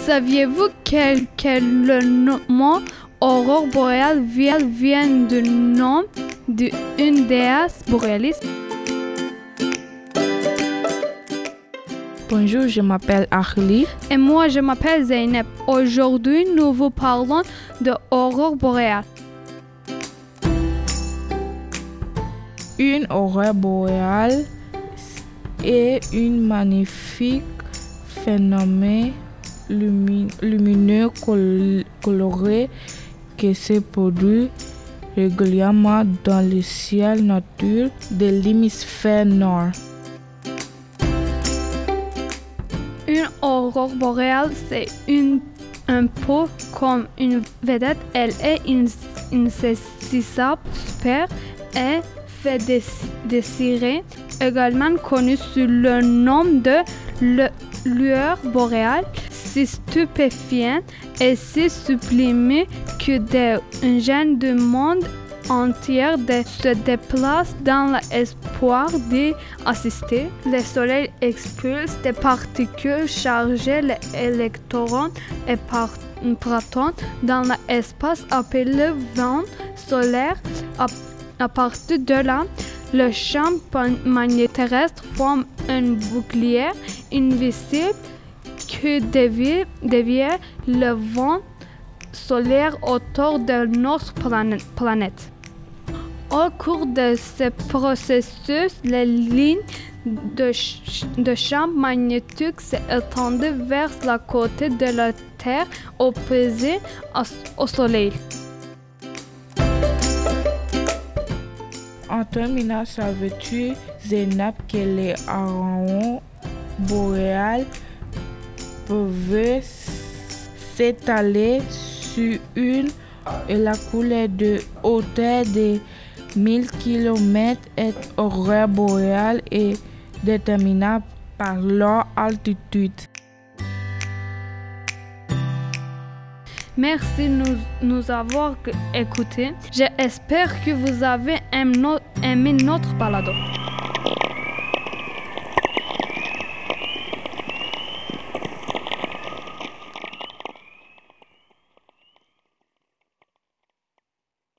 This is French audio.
Saviez-vous que le nom aurore boréale vient du nom d'une déesse boréaliste? Bonjour, je m'appelle Achli. Et moi, je m'appelle Zeynep. Aujourd'hui, nous vous parlons de aurore boréale. Une aurore boréale est un magnifique phénomène lumineux coloré qui se produit régulièrement dans le ciel nocturne de l'hémisphère nord. Une aurore boréale, c'est un peu comme une vedette. Elle est inaccessible, super et fait désirer, également connue sous le nom de lueur boréale, si stupéfiante et si sublime que des gens du monde entier se déplacent dans l'espoir d'y assister. Le soleil expulse des particules chargées, les électrons et protons, dans l'espace appelé vent solaire. À partir de là, le champ magnétique terrestre forme un bouclier invisible qui devient le vent solaire autour de notre planète. Au cours de ce processus, les lignes de champ magnétique s'étendent vers le côté de la Terre opposé au Soleil. En terminant, savais-tu, Zeynep, que les aurores boréales peuvent s'étaler sur une et la couleur de hauteur de 1000 km est aurore boréale est déterminable par leur altitude. Merci de nous avoir écoutés. J'espère que vous avez aimé notre balado.